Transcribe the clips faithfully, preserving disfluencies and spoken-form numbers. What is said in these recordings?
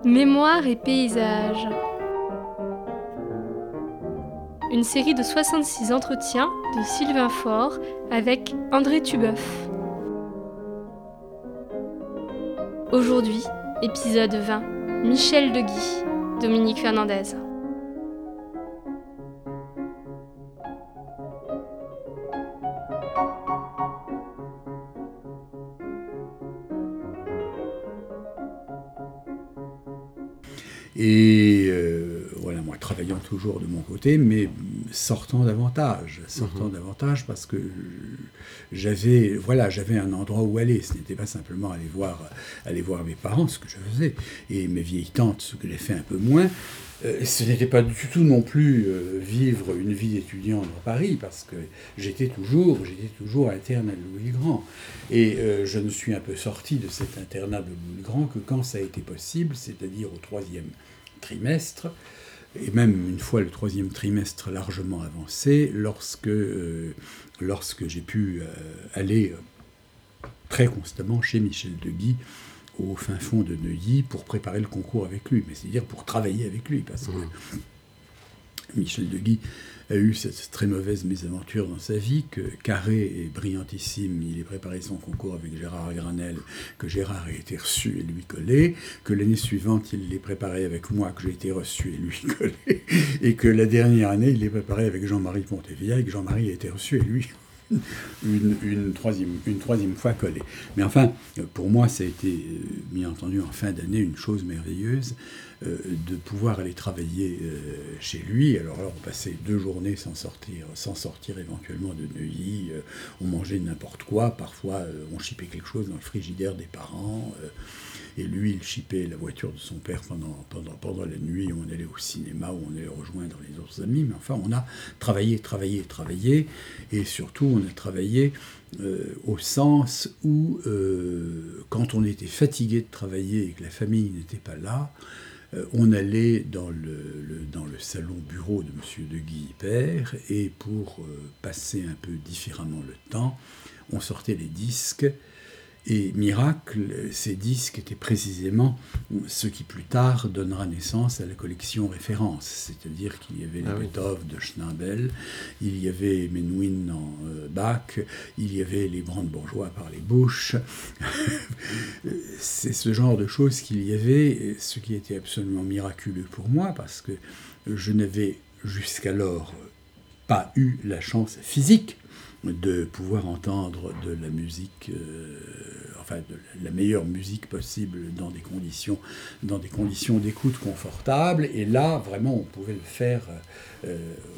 Mémoire et paysages. Une série de soixante-six entretiens de Sylvain Faure avec André Tubeuf. Aujourd'hui, épisode vingt, Michel de Guy, Dominique Fernandez. Et euh, voilà, moi travaillant toujours de mon côté, mais sortant davantage, sortant mmh. davantage parce que j'avais, voilà, j'avais un endroit où aller. Ce n'était pas simplement aller voir, aller voir mes parents, ce que je faisais, et mes vieilles tantes, ce que j'ai fait un peu moins. Euh, ce n'était pas du tout non plus euh, vivre une vie d'étudiant dans Paris, parce que j'étais toujours, j'étais toujours interne à Louis-le-Grand. Et euh, je ne suis un peu sorti de cet internat de Louis-le-Grand que quand ça a été possible, c'est-à-dire au troisième trimestre, et même une fois le troisième trimestre largement avancé, lorsque, euh, lorsque j'ai pu euh, aller euh, très constamment chez Michel de Guy, au fin fond de Neuilly, pour préparer le concours avec lui, mais c'est-à-dire pour travailler avec lui, parce que mmh. Michel de Guy a eu cette très mauvaise mésaventure dans sa vie, que carré et brillantissime, il ait préparé son concours avec Gérard Granel, que Gérard ait été reçu et lui collé, que l'année suivante, il l'ait préparé avec moi, que j'ai été reçu et lui collé, et que la dernière année, il l'ait préparé avec Jean-Marie Pontévilla, et que Jean-Marie a été reçu et lui Une, une, troisième, une troisième fois collée. Mais enfin, pour moi, ça a été, bien entendu, en fin d'année, une chose merveilleuse euh, de pouvoir aller travailler euh, chez lui. Alors là, on passait deux journées sans sortir, sans sortir éventuellement de Neuilly. Euh, on mangeait n'importe quoi. Parfois, euh, on chipait quelque chose dans le frigidaire des parents. Euh, Et lui, il chipait la voiture de son père pendant, pendant, pendant la nuit. On allait au cinéma, où on allait rejoindre les autres amis. Mais enfin, on a travaillé, travaillé, travaillé. Et surtout, on a travaillé euh, au sens où, euh, quand on était fatigué de travailler et que la famille n'était pas là, euh, on allait dans le, le, dans le salon-bureau de M. de Guy père. Et pour euh, passer un peu différemment le temps, on sortait les disques. Et miracle, ces disques étaient précisément ce qui plus tard donnera naissance à la collection référence, c'est-à-dire qu'il y avait les ah oui. Beethoven de Schnabel, il y avait Menuhin en euh, Bach, il y avait les brandebourgeois par les Bouches. C'est ce genre de choses qu'il y avait, ce qui était absolument miraculeux pour moi, parce que je n'avais jusqu'alors pas eu la chance physique de pouvoir entendre de la musique, euh, enfin de la meilleure musique possible dans des conditions, dans des conditions d'écoute confortables. Et là, vraiment, on pouvait le faire euh,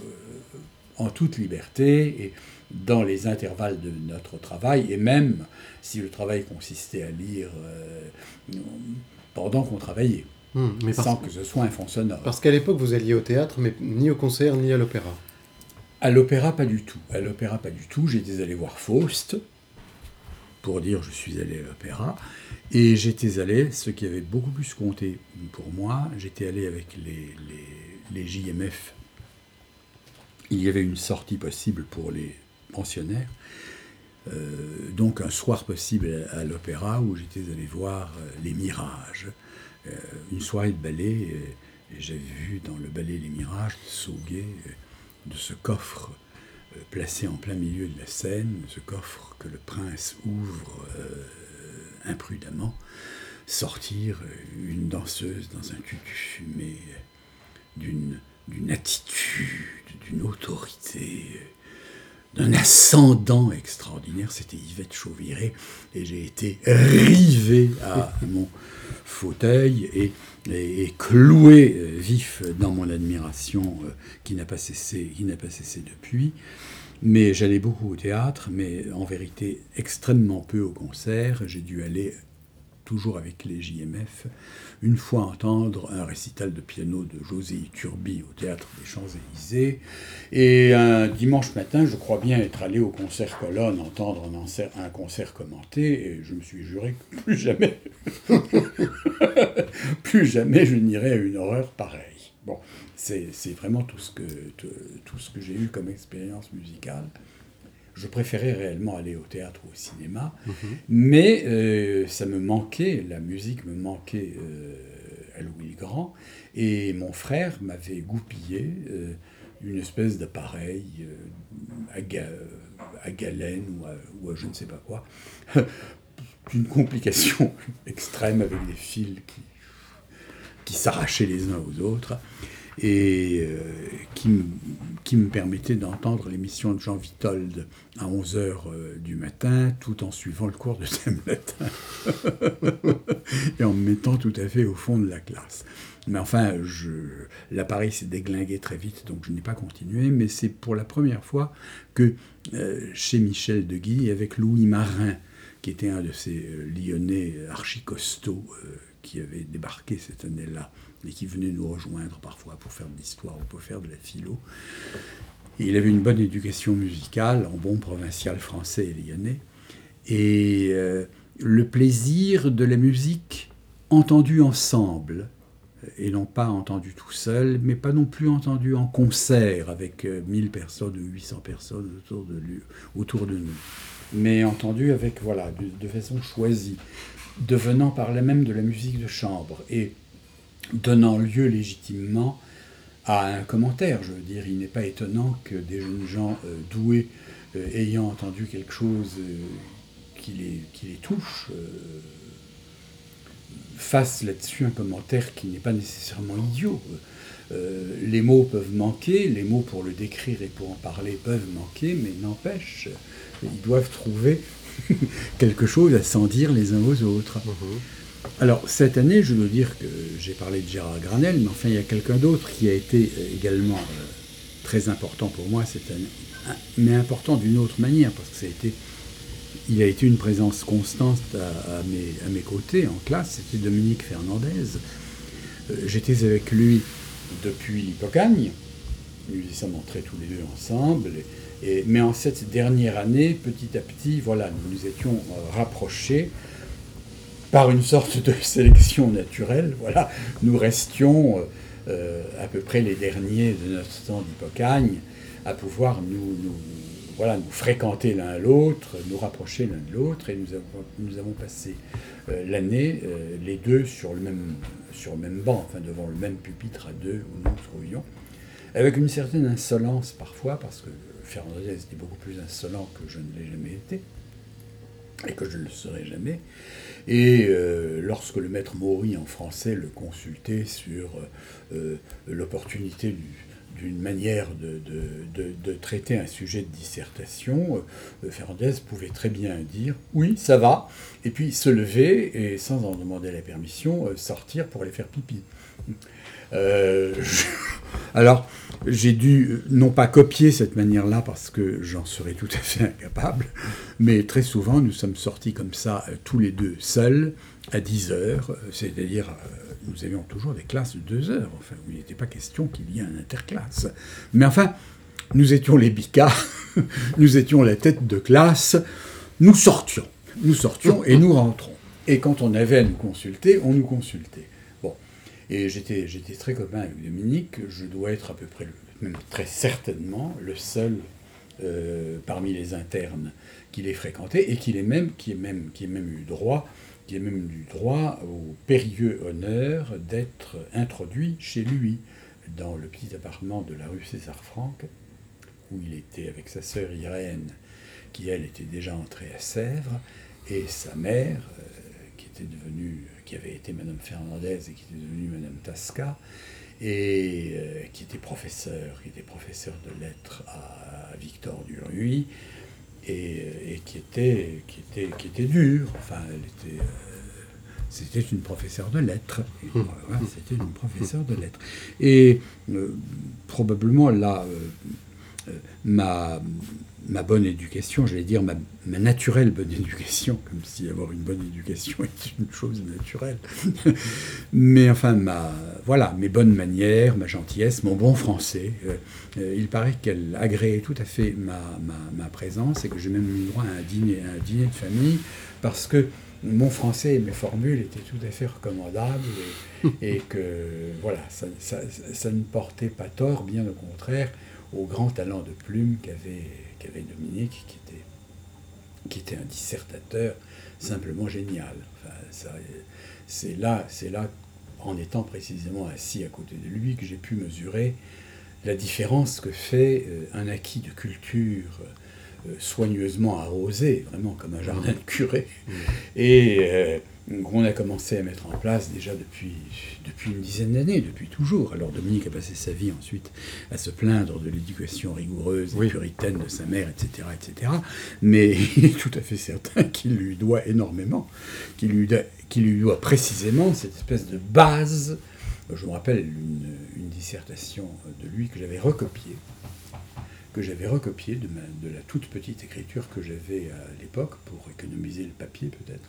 en toute liberté et dans les intervalles de notre travail. Et même si le travail consistait à lire euh, pendant qu'on travaillait, mmh, mais sans que ce soit un fond sonore. Parce qu'à l'époque, vous alliez au théâtre, mais ni au concert, ni à l'opéra. À l'opéra, pas du tout. À l'opéra, pas du tout. J'étais allé voir Faust, pour dire je suis allé à l'opéra. Et j'étais allé, ce qui avait beaucoup plus compté pour moi, j'étais allé avec les, les, les J M F. Il y avait une sortie possible pour les pensionnaires. Euh, donc un soir possible à, à l'opéra où j'étais allé voir euh, Les Mirages. Euh, une soirée de ballet. Et, et j'avais vu dans le ballet Les Mirages, Sauguet, de ce coffre euh, placé en plein milieu de la scène, ce coffre que le prince ouvre euh, imprudemment, sortir une danseuse dans un tutu fumé, d'une, d'une attitude, d'une autorité, d'un ascendant extraordinaire. C'était Yvette Chauviré, et j'ai été rivé à mon fauteuil et, et, et cloué euh, vif dans mon admiration euh, qui n'a pas cessé, qui n'a pas cessé depuis. Mais j'allais beaucoup au théâtre, mais en vérité extrêmement peu au concert. J'ai dû aller toujours avec les J M F, une fois entendre un récital de piano de José Iturbi au Théâtre des Champs-Élysées, et un dimanche matin, je crois bien être allé au concert Colonne entendre un concert, un concert commenté, et je me suis juré que plus jamais, plus jamais je n'irai à une horreur pareille. Bon, c'est, c'est vraiment tout ce que, tout, tout ce que j'ai eu comme expérience musicale. Je préférais réellement aller au théâtre ou au cinéma, mmh. mais euh, ça me manquait, la musique me manquait euh, à Louis le Grand, et mon frère m'avait goupillé euh, une espèce d'appareil euh, à, ga, à galène ou à, ou à je ne sais pas quoi, d'une complication extrême avec des fils qui, qui s'arrachaient les uns aux autres, et euh, qui, m- qui me permettait d'entendre l'émission de Jean Vitold à onze heures euh, du matin, tout en suivant le cours de thème latin, et en me mettant tout à fait au fond de la classe. Mais enfin, je, l'appareil s'est déglingué très vite, donc je n'ai pas continué, mais c'est pour la première fois que euh, chez Michel de Guy, avec Louis Marin, qui était un de ces euh, Lyonnais archi-costauds euh, qui avait débarqué cette année-là, et qui venait nous rejoindre parfois pour faire de l'histoire ou pour faire de la philo. Et il avait une bonne éducation musicale, en bon provincial français et lyonnais, et euh, le plaisir de la musique entendue ensemble, et non pas entendue tout seul, mais pas non plus entendue en concert avec euh, mille personnes ou huit cents personnes autour de, lui, autour de nous, mais entendue avec, voilà, de, de façon choisie, devenant par là même de la musique de chambre, et donnant lieu légitimement à un commentaire. Je veux dire, il n'est pas étonnant que des jeunes gens euh, doués, euh, ayant entendu quelque chose euh, qui, les, qui les touche, euh, fassent là-dessus un commentaire qui n'est pas nécessairement idiot. Euh, les mots peuvent manquer, les mots pour le décrire et pour en parler peuvent manquer, mais n'empêche, ils doivent trouver quelque chose à s'en dire les uns aux autres. Mmh. Alors, cette année, je dois dire que j'ai parlé de Gérard Granel, mais enfin, il y a quelqu'un d'autre qui a été également euh, très important pour moi cette année, mais important d'une autre manière, parce que ça a été, il a été une présence constante à, à, mes, à mes côtés en classe, c'était Dominique Fernandez. Euh, j'étais avec lui depuis l'Hippocagne, nous y sommes entrés tous les deux ensemble, et, et, mais en cette dernière année, petit à petit, voilà, nous nous étions euh, rapprochés, par une sorte de sélection naturelle, voilà, nous restions euh, à peu près les derniers de notre temps d'Hippocagne à pouvoir nous, nous, voilà, nous fréquenter l'un l'autre, nous rapprocher l'un de l'autre, et nous avons, nous avons passé euh, l'année, euh, les deux, sur le, même, sur le même banc, enfin devant le même pupitre à deux où nous nous trouvions, avec une certaine insolence parfois, parce que Fernandez était beaucoup plus insolent que je ne l'ai jamais été, et que je ne le serai jamais. Et euh, lorsque le maître Maury en français le consultait sur euh, l'opportunité du, d'une manière de, de, de, de traiter un sujet de dissertation, euh, Fernandez pouvait très bien dire « oui, ça va », et puis se lever et, sans en demander la permission, euh, sortir pour aller faire pipi. Euh, je... Alors, j'ai dû, non pas copier cette manière-là, parce que j'en serais tout à fait incapable, mais très souvent, nous sommes sortis comme ça, tous les deux, seuls, à dix heures, c'est-à-dire, nous avions toujours des classes de deux heures, enfin, il n'était pas question qu'il y ait un interclasse. Mais enfin, nous étions les bicas, nous étions la tête de classe, nous sortions, nous sortions et nous rentrons. Et quand on avait à nous consulter, on nous consultait. Et j'étais, j'étais très copain avec Dominique, je dois être à peu près, même très certainement, le seul euh, parmi les internes qui l'ait fréquenté, et qui ait même, qui ait même, qui ait même eu droit, qui ait même eu droit au périlleux honneur d'être introduit chez lui, dans le petit appartement de la rue César-Franck, où il était avec sa sœur Irène, qui elle était déjà entrée à Sèvres, et sa mère, euh, qui était devenue, qui avait été Madame Fernandez et qui était devenue Madame Tasca, et euh, qui était professeur, qui était professeur de lettres à, à Victor Duruy, et, et qui était, qui était, qui était dure. Enfin, elle était, euh, c'était une professeure de lettres. Et, voilà, c'était une professeure de lettres. Et euh, probablement là, euh, euh, ma ma bonne éducation, j'allais dire ma, ma naturelle bonne éducation, comme si avoir une bonne éducation est une chose naturelle. Mais enfin, ma, voilà, mes bonnes manières, ma gentillesse, mon bon français, euh, euh, il paraît qu'elle agréait tout à fait ma, ma, ma présence, et que j'ai même eu droit à un dîner, à un dîner de famille, parce que mon français et mes formules étaient tout à fait recommandables, et, et que voilà, ça, ça, ça ne portait pas tort, bien au contraire, au grand talent de plume qu'avait qu'avait Dominique, qui était, qui était un dissertateur simplement génial. Enfin, ça, c'est là, c'est là, en étant précisément assis à côté de lui, que j'ai pu mesurer la différence que fait euh, un acquis de culture euh, soigneusement arrosé, vraiment comme un jardin de curé, mmh. et euh, qu'on a commencé à mettre en place déjà depuis, depuis une dizaine d'années, depuis toujours. Alors Dominique a passé sa vie ensuite à se plaindre de l'éducation rigoureuse et oui. puritaine de sa mère, et cetera, et cetera. Mais il est tout à fait certain qu'il lui doit énormément, qu'il lui doit, qu'il lui doit précisément cette espèce de base. Je me rappelle une, une dissertation de lui que j'avais recopiée, que j'avais recopiée de, ma, de la toute petite écriture que j'avais à l'époque, pour économiser le papier peut-être,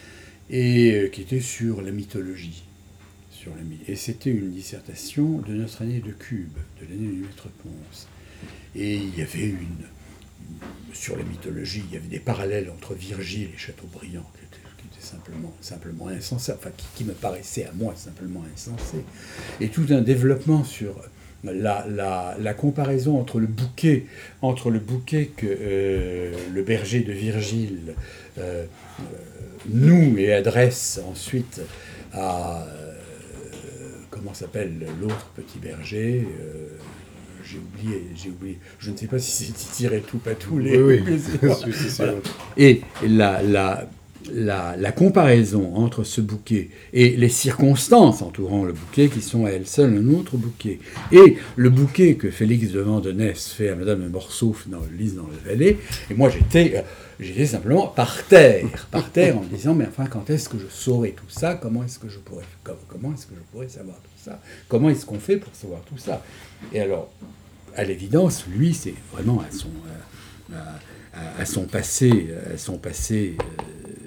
et qui était sur la mythologie. Sur la, et c'était une dissertation de notre année de Cube, de l'année du Maître Ponce. Et il y avait une, une... Sur la mythologie, il y avait des parallèles entre Virgile et Chateaubriand, qui étaient, qui étaient simplement, simplement insensés, enfin qui, qui me paraissaient à moi simplement insensés. Et tout un développement sur la, la, la comparaison entre le bouquet, entre le bouquet que euh, le berger de Virgile euh, euh, noue et adresse ensuite à, euh, comment s'appelle l'autre petit berger, euh, j'ai oublié, j'ai oublié, je ne sais pas si c'est tiré tout patou les... Oui, oui. Voilà. Et la... la La, la comparaison entre ce bouquet et les circonstances entourant le bouquet, qui sont à elles seules un autre bouquet, et le bouquet que Félix de Vandenesse fait à Madame de Morsauf dans le Lys dans la vallée, et moi j'étais, j'étais simplement par terre, par terre en me disant, mais enfin, quand est-ce que je saurai tout ça? Comment est-ce que je pourrais, comment est-ce que je pourrais savoir tout ça? Comment est-ce qu'on fait pour savoir tout ça? Et alors, à l'évidence, lui, c'est vraiment à son, à, à, à son passé, à son passé euh,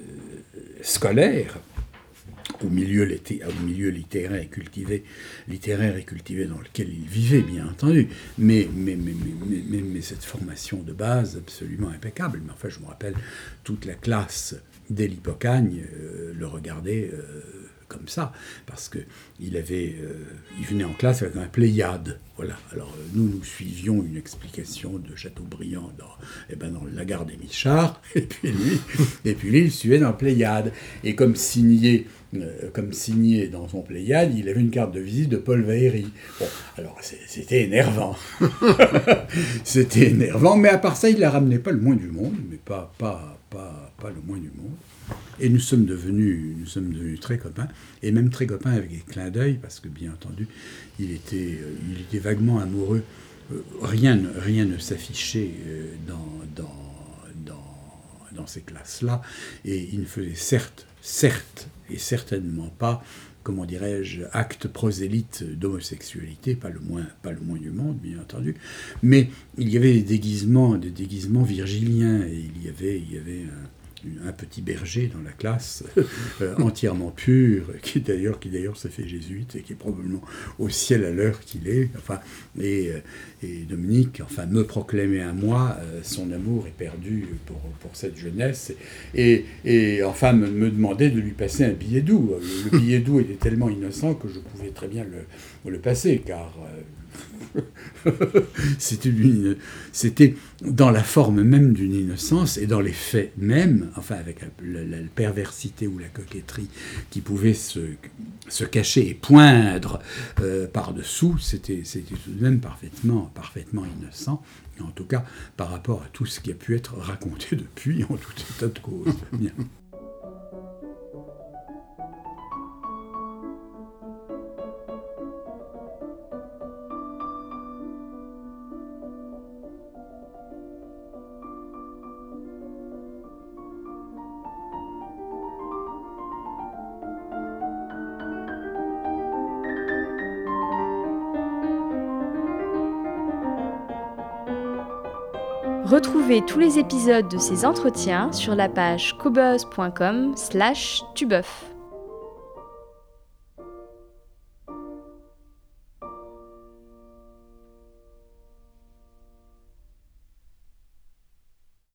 scolaire, au milieu, au milieu littéraire, et cultivé, littéraire et cultivé dans lequel il vivait, bien entendu, mais, mais, mais, mais, mais, mais cette formation de base absolument impeccable. Mais enfin, je me rappelle, toute la classe dès l'Hippocagne euh, le regardait euh, comme ça, parce qu'il avait, euh, il venait en classe avec un Pléiade. Voilà. Alors nous, nous suivions une explication de Chateaubriand dans, eh ben, dans La Gare des Michards, et puis lui, et puis lui, il suivait dans le Pléiade. Et comme signé, euh, comme signé dans son Pléiade, il avait une carte de visite de Paul Valéry. Bon, alors c'était énervant. C'était énervant, mais à part ça, il ne la ramenait pas le moins du monde, mais pas, pas, pas, pas le moins du monde. Et nous sommes devenus, nous sommes devenus très copains, et même très copains avec des clins d'œil, parce que bien entendu, il était, euh, il était vaguement amoureux. Euh, rien, rien ne s'affichait euh, dans, dans, dans, dans ces classes-là, et il ne faisait certes, certes, et certainement pas, comment dirais-je, acte prosélyte d'homosexualité, pas le moins, pas le moins du monde, bien entendu, mais il y avait des déguisements, des déguisements virgiliens, et il y avait, il y avait un, un petit berger dans la classe, euh, entièrement pur, qui d'ailleurs, qui d'ailleurs se fait jésuite et qui est probablement au ciel à l'heure qu'il est. Enfin, et, et Dominique, enfin, me proclamait à moi euh, son amour éperdu pour, pour cette jeunesse, et, et enfin me, me demandait de lui passer un billet doux. Le billet doux était tellement innocent que je pouvais très bien le, le passer, car euh, c'était, une, c'était dans la forme même d'une innocence et dans les faits même, enfin avec la, la, la perversité ou la coquetterie qui pouvait se, se cacher et poindre euh, par-dessous, c'était, c'était tout de même parfaitement, parfaitement innocent, en tout cas par rapport à tout ce qui a pu être raconté depuis, en tout état de cause. Bien. Retrouvez tous les épisodes de ces entretiens sur la page cobuzz point com slash tubeuf.